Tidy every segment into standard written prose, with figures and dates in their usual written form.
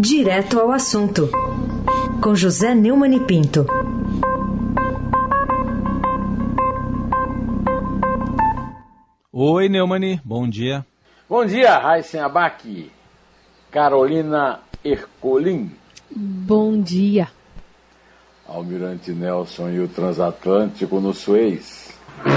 Direto ao assunto, com José Neumann e Pinto. Oi, Neumann, bom dia. Bom dia, Raíssen Abac, Carolina Ercolim. Bom dia. Almirante Nelson e o Transatlântico no Suez.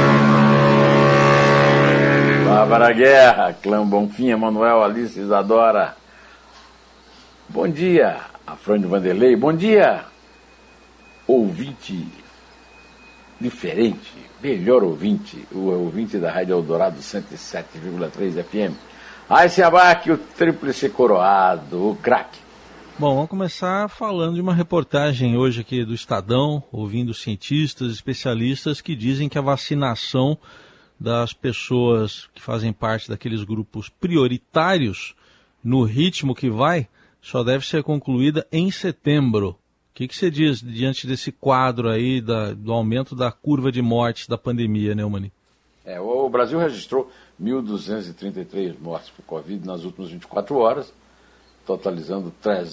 Bárbara Guerra, Clã Bonfim, Emanuel, Alice Isadora. Bom dia, Afrânio Vanderlei. Bom dia, ouvinte diferente, melhor ouvinte, o ouvinte da Rádio Eldorado 107,3 FM. Raíssen Abac, o tríplice coroado, o craque. Bom, vamos começar falando de uma reportagem hoje aqui do Estadão, ouvindo cientistas, especialistas que dizem que a vacinação das pessoas que fazem parte daqueles grupos prioritários, no ritmo que vai, só deve ser concluída em setembro. O que você diz diante desse quadro aí do aumento da curva de mortes da pandemia, Neumann? O Brasil registrou 1.233 mortes por Covid nas últimas 24 horas, totalizando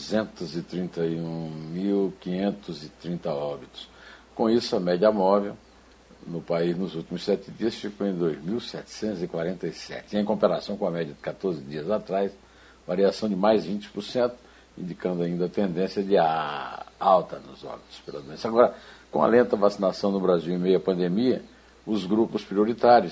331.530 óbitos. Com isso, a média móvel no país nos últimos 7 dias ficou em 2.747. Em comparação com a média de 14 dias atrás, variação de mais 20%, indicando ainda a tendência de alta nos óbitos pela doença. Agora, com a lenta vacinação no Brasil em meio à pandemia, os grupos prioritários,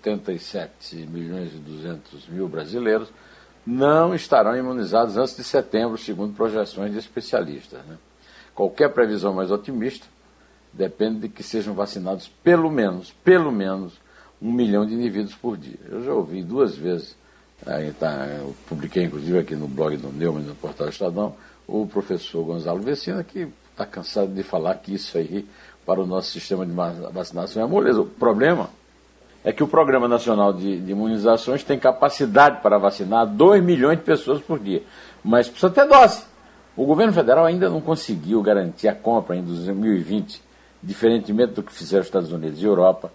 77.200.000 brasileiros, não estarão imunizados antes de setembro, segundo projeções de especialistas, né? Qualquer previsão mais otimista depende de que sejam vacinados pelo menos 1 milhão de indivíduos por dia. Eu já ouvi 2 vezes, eu publiquei inclusive aqui no blog do Neumann, no portal Estadão, o professor Gonzalo Vecina, que está cansado de falar que isso aí, para o nosso sistema de vacinação, é moleza. O problema é que o Programa Nacional de Imunizações tem capacidade para vacinar 2 milhões de pessoas por dia, mas precisa ter dose. O governo federal ainda não conseguiu garantir a compra em 2020, diferentemente do que fizeram os Estados Unidos e Europa,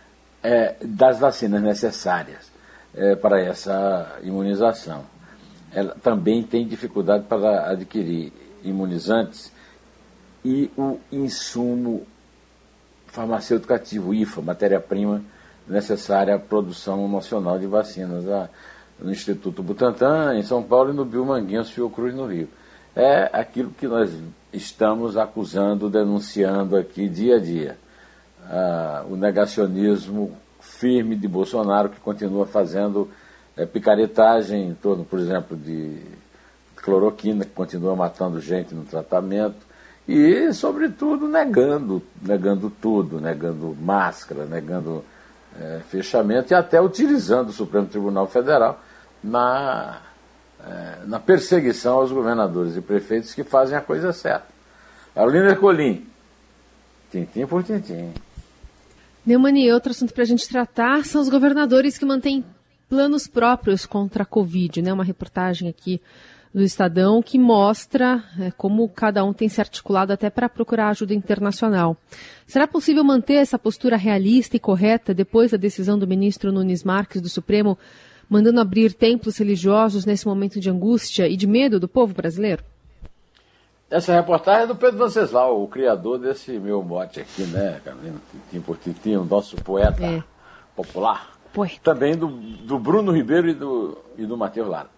das vacinas necessárias para essa imunização. Ela também tem dificuldade para adquirir imunizantes e o insumo farmacêutico ativo, IFA, matéria-prima necessária à produção nacional de vacinas, no Instituto Butantan, em São Paulo, e no Biomanguinhos Fiocruz, no Rio. É aquilo que nós estamos acusando, denunciando aqui dia a dia. O negacionismo firme de Bolsonaro, que continua fazendo picaretagem em torno, por exemplo, de cloroquina, que continua matando gente no tratamento, e, sobretudo, negando tudo, negando máscara, negando fechamento, e até utilizando o Supremo Tribunal Federal na perseguição aos governadores e prefeitos que fazem a coisa certa. Carolina Ercolim, tintim por tintim. Neumann, outro assunto para a gente tratar são os governadores que mantêm planos próprios contra a Covid, né? Uma reportagem aqui do Estadão que mostra como cada um tem se articulado até para procurar ajuda internacional. Será possível manter essa postura realista e correta depois da decisão do ministro Nunes Marques do Supremo mandando abrir templos religiosos nesse momento de angústia e de medo do povo brasileiro? Essa reportagem é do Pedro Venceslau, o criador desse meu mote aqui, né, Carolina? Tintim por tintim, o nosso poeta popular. Poeta. Também do Bruno Ribeiro e do Matheus Lara.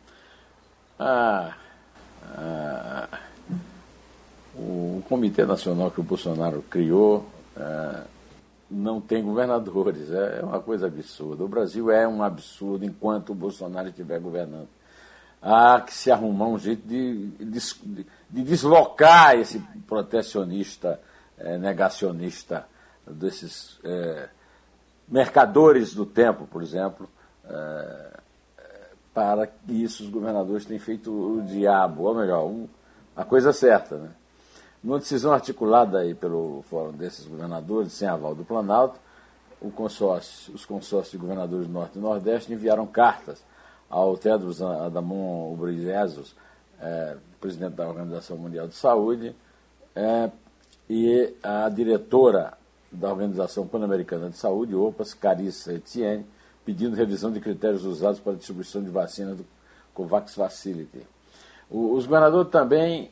O Comitê Nacional que o Bolsonaro criou não tem governadores. É uma coisa absurda. O Brasil é um absurdo enquanto o Bolsonaro estiver governando. Há que se arrumar um jeito de deslocar esse protecionista, negacionista, desses mercadores do tempo, por exemplo, para que isso os governadores tenham feito o diabo, ou melhor, a coisa certa, né? Numa decisão articulada aí pelo Fórum desses governadores, sem aval do Planalto, os consórcios de governadores do Norte e Nordeste enviaram cartas ao Tedros Adhanom Ghebreyesus, presidente da Organização Mundial de Saúde, e a diretora da Organização Pan-Americana de Saúde, OPAS, Carissa Etienne, pedindo revisão de critérios usados para a distribuição de vacinas do COVAX Facility. Os governadores também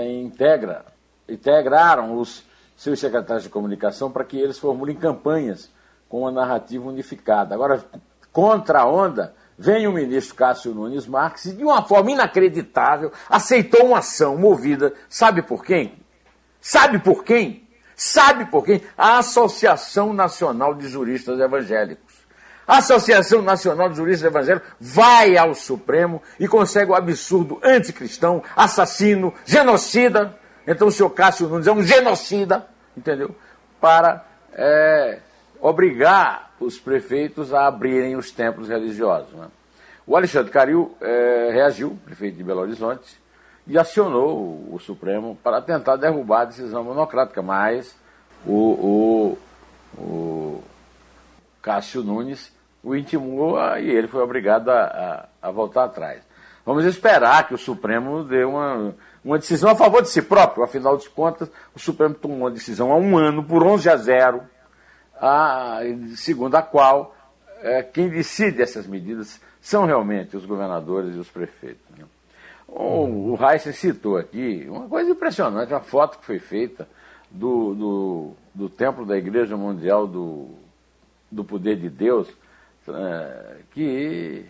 integraram os seus secretários de comunicação para que eles formulem campanhas com uma narrativa unificada. Agora, contra a onda, vem o ministro Cássio Nunes Marques e, de uma forma inacreditável, aceitou uma ação movida, sabe por quem? Sabe por quem? Sabe por quem? A Associação Nacional de Juristas Evangélicos. A Associação Nacional de Juristas Evangélicos vai ao Supremo e consegue o absurdo anticristão, assassino, genocida. Então o senhor Cássio Nunes é um genocida, entendeu? Para obrigar os prefeitos a abrirem os templos religiosos. Né? O Alexandre Calil reagiu, prefeito de Belo Horizonte, e acionou o Supremo para tentar derrubar a decisão monocrática, mas o Cássio Nunes o intimou e ele foi obrigado a voltar atrás. Vamos esperar que o Supremo dê uma decisão a favor de si próprio. Afinal de contas, o Supremo tomou uma decisão há um ano, por 11-0, segundo a qual quem decide essas medidas são realmente os governadores e os prefeitos. Né? O Heisen citou aqui uma coisa impressionante, uma foto que foi feita do templo da Igreja Mundial do Poder de Deus, que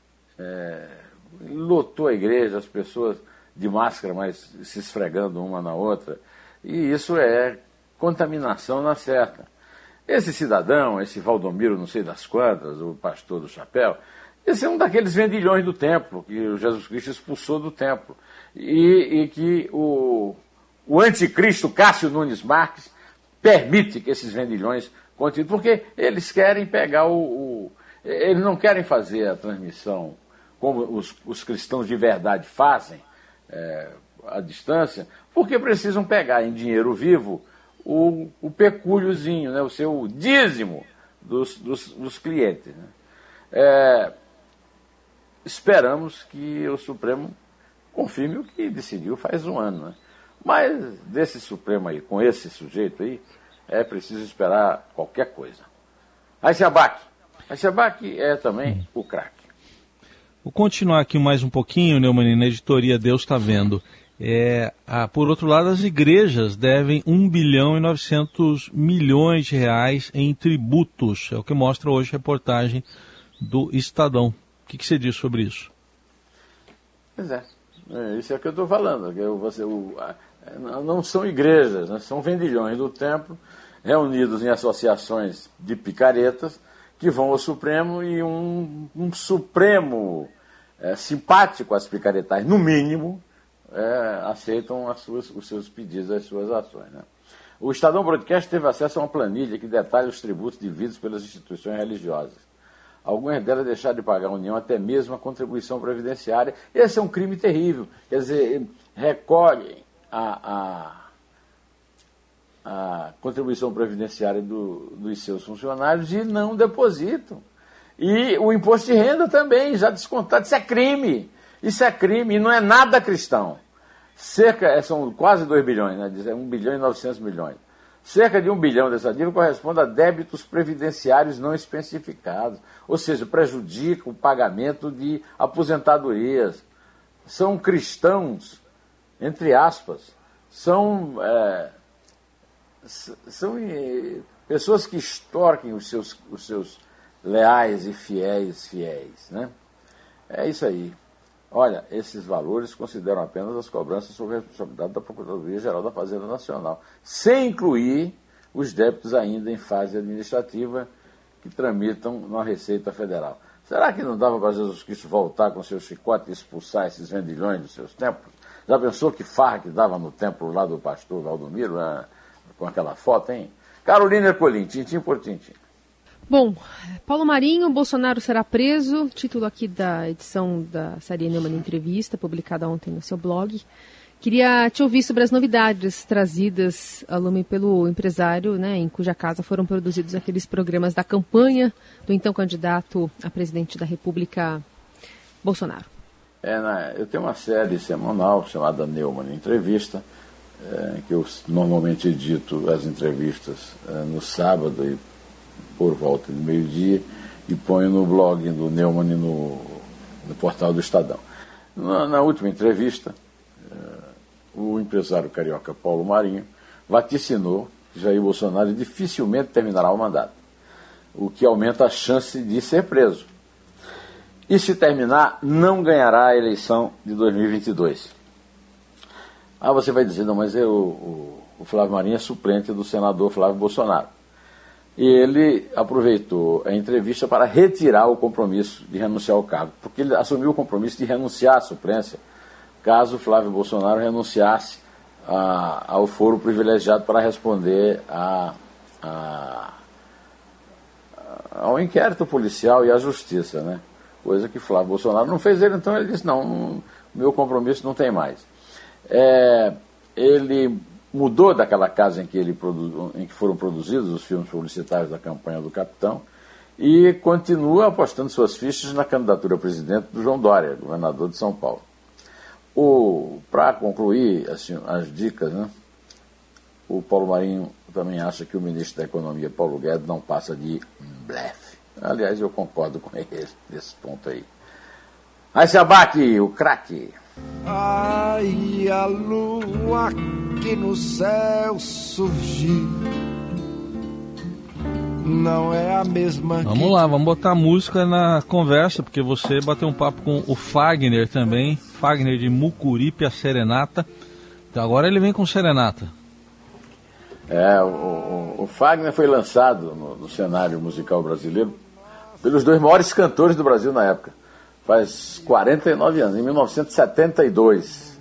lotou a igreja, as pessoas de máscara, mas se esfregando uma na outra, e isso é contaminação na certa. Esse cidadão, esse Valdomiro, não sei das quantas, o pastor do chapéu, esse é um daqueles vendilhões do templo, que o Jesus Cristo expulsou do templo, e que o anticristo Cássio Nunes Marques permite que esses vendilhões continuem, porque eles querem pegar eles não querem fazer a transmissão como os cristãos de verdade fazem, à distância, porque precisam pegar em dinheiro vivo o pecúliozinho, né, o seu dízimo dos clientes. Né? Esperamos que o Supremo confirme o que decidiu faz um ano. Né? Mas desse Supremo aí, com esse sujeito aí, é preciso esperar qualquer coisa. Raíssa Abac é também o craque. Vou continuar aqui mais um pouquinho, Neumann, na editoria Deus está vendo. Por outro lado, as igrejas devem 1 bilhão e 900 milhões de reais em tributos. É o que mostra hoje a reportagem do Estadão. O que você diz sobre isso? Pois isso é o que eu estou falando. Não são igrejas, né? São vendilhões do templo, reunidos em associações de picaretas, que vão ao Supremo e um Supremo simpático às picaretais, no mínimo, aceitam os seus pedidos, as suas ações. Né? O Estadão Broadcast teve acesso a uma planilha que detalha os tributos devidos pelas instituições religiosas. Algumas delas deixaram de pagar à União até mesmo a contribuição previdenciária. Esse é um crime terrível. Quer dizer, recolhem a contribuição previdenciária dos seus funcionários e não depositam. E o imposto de renda também, já descontado. Isso é crime. Isso é crime e não é nada cristão. São quase 2 bilhões, né? 1 bilhão e 900 milhões. Cerca de 1 bilhão dessa dívida corresponde a débitos previdenciários não especificados, ou seja, prejudica o pagamento de aposentadorias. São cristãos, entre aspas, são pessoas que extorquem os seus leais e fiéis, né? É isso aí. Olha, esses valores consideram apenas as cobranças sob a responsabilidade da Procuradoria-Geral da Fazenda Nacional, sem incluir os débitos ainda em fase administrativa que tramitam na Receita Federal. Será que não dava para Jesus Cristo voltar com seu chicote e expulsar esses vendilhões dos seus templos? Já pensou que farra que dava no templo lá do pastor Valdomiro, com aquela foto, hein? Carolina Ercolim, tintim por tintim. Bom, Paulo Marinho, Bolsonaro será preso, título aqui da edição da série Neumann Entrevista, publicada ontem no seu blog. Queria te ouvir sobre as novidades trazidas a lume pelo empresário, né, em cuja casa foram produzidos aqueles programas da campanha do então candidato a presidente da República, Bolsonaro. Eu tenho uma série semanal chamada Neumann Entrevista, que eu normalmente edito as entrevistas no sábado e por volta de meio-dia, e ponho no blog do Neumann no portal do Estadão. Na última entrevista, o empresário carioca Paulo Marinho vaticinou que Jair Bolsonaro dificilmente terminará o mandato, o que aumenta a chance de ser preso. E se terminar, não ganhará a eleição de 2022. Você vai dizer, não, mas o Flávio Marinho é suplente do senador Flávio Bolsonaro. E ele aproveitou a entrevista para retirar o compromisso de renunciar ao cargo, porque ele assumiu o compromisso de renunciar à suplência, caso Flávio Bolsonaro renunciasse ao foro privilegiado para responder ao inquérito policial e à justiça, né? Coisa que Flávio Bolsonaro não fez. Então ele disse, não, meu compromisso não tem mais. Ele mudou daquela casa em que foram produzidos os filmes publicitários da campanha do Capitão e continua apostando suas fichas na candidatura a presidente do João Dória, governador de São Paulo. Para concluir assim, as dicas, né, o Paulo Marinho também acha que o ministro da Economia, Paulo Guedes, não passa de blefe. Aliás, eu concordo com ele nesse ponto aí. Raíssa Abac, o craque. Ai, a lua que no céu surgiu não é a mesma. Vamos lá, vamos botar música na conversa, porque você bateu um papo com o Fagner também, Fagner de Mucuripe, a Serenata. Então agora ele vem com Serenata. O Fagner foi lançado no cenário musical brasileiro pelos dois maiores cantores do Brasil na época. Faz 49 anos, em 1972.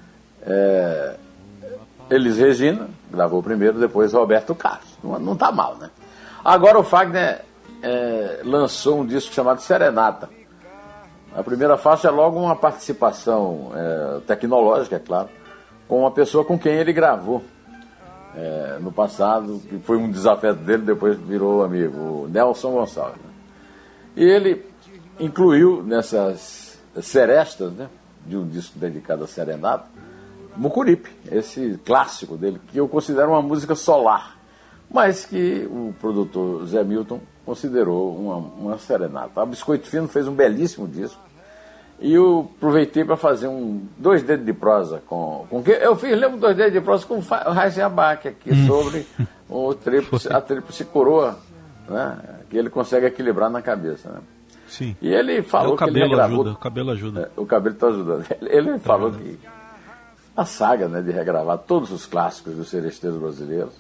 Elis Regina gravou primeiro, depois Roberto Carlos. Não está mal, né? Agora o Fagner lançou um disco chamado Serenata. A primeira faixa é logo uma participação tecnológica, é claro, com uma pessoa com quem ele gravou no passado, que foi um desafeto dele, depois virou amigo, o Nelson Gonçalves. Né? E ele incluiu nessas serestas, né, de um disco dedicado a Serenata, Mucuripe, esse clássico dele, que eu considero uma música solar, mas que o produtor Zé Milton considerou uma serenata. A Biscoito Fino fez um belíssimo disco e eu aproveitei para fazer 2 dedos de prosa com que eu lembro 2 dedos de prosa com o Raíssa Abac aqui sobre a tríplice coroa, né, que ele consegue equilibrar na cabeça, né? Sim. E ele falou que ele regravou... o cabelo ajuda. O cabelo está ajudando. Ele falou que a saga, né, de regravar todos os clássicos dos seresteiros brasileiros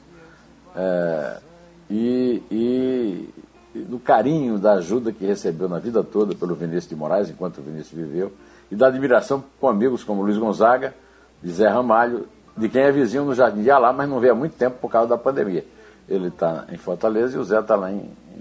e do carinho, da ajuda que recebeu na vida toda pelo Vinícius de Moraes, enquanto o Vinícius viveu, e da admiração com amigos como Luiz Gonzaga, de Zé Ramalho, de quem é vizinho no Jardim de Alá, mas não vê há muito tempo por causa da pandemia. Ele está em Fortaleza e o Zé está lá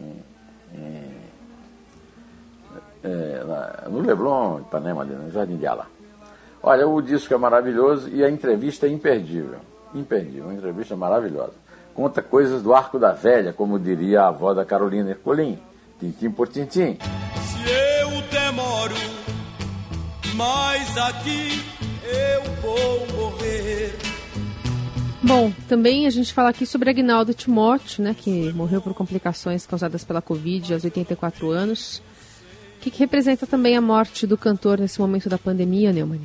no Leblon, Ipanema, ali, no Jardim de Alá. Olha, o disco é maravilhoso e a entrevista é imperdível. Imperdível, uma entrevista maravilhosa. Conta coisas do Arco da Velha, como diria a avó da Carolina Ercolim, tintim por tintim. Se eu demoro, mas aqui eu vou morrer. Bom, também a gente fala aqui sobre Agnaldo Timóteo, né, que morreu por complicações causadas pela Covid aos 84 anos. O que representa também a morte do cantor nesse momento da pandemia, Neumann?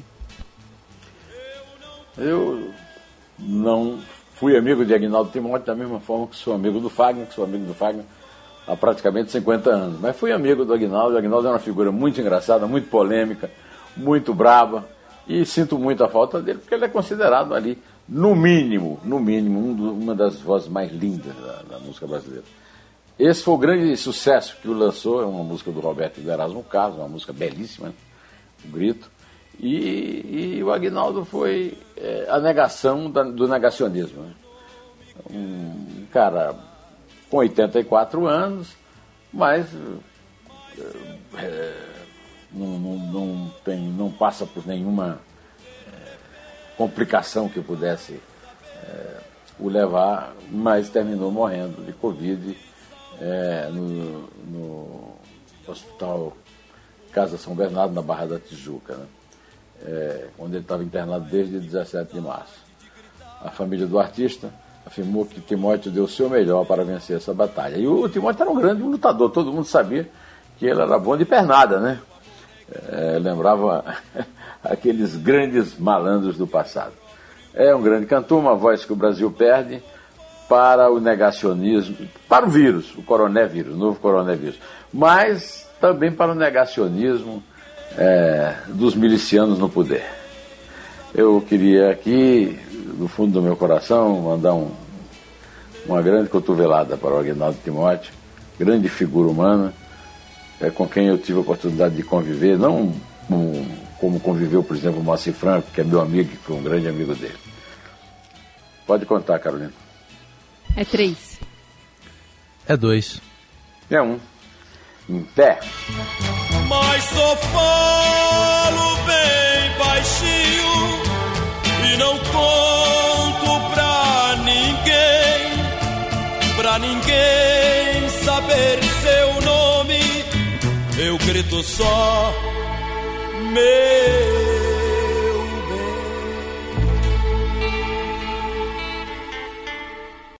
Eu não fui amigo de Agnaldo Timóteo da mesma forma que sou amigo do Fagner, há praticamente 50 anos. Mas fui amigo do Agnaldo. O Agnaldo é uma figura muito engraçada, muito polêmica, muito braba. E sinto muito a falta dele, porque ele é considerado ali, no mínimo, uma das vozes mais lindas da música brasileira. Esse foi o grande sucesso que o lançou, é uma música do Roberto de Erasmo Carlos, uma música belíssima, né? O Grito. E o Agnaldo foi a negação do negacionismo. Né? Um cara com 84 anos, mas não passa por nenhuma complicação que pudesse o levar, mas terminou morrendo de Covid no Hospital Casa São Bernardo, na Barra da Tijuca, né? Onde ele estava internado desde 17 de março. A família do artista afirmou que Timóteo deu o seu melhor para vencer essa batalha. E o Timóteo era um grande lutador, todo mundo sabia que ele era bom de pernada, né? Lembrava aqueles grandes malandros do passado. É um grande cantor, uma voz que o Brasil perde para o negacionismo, para o vírus, o coronavírus, o novo coronavírus, mas também para o negacionismo dos milicianos no poder. Eu queria aqui, do fundo do meu coração, mandar uma grande cotovelada para o Aguinaldo Timóteo, grande figura humana, com quem eu tive a oportunidade de conviver, não como conviveu, por exemplo, o Moacir Franco, que é meu amigo, que foi um grande amigo dele. Pode contar, Carolina. É 3. É 2. É 1. Em pé. Mas só falo bem baixinho e não conto pra ninguém saber seu nome. Eu grito só meu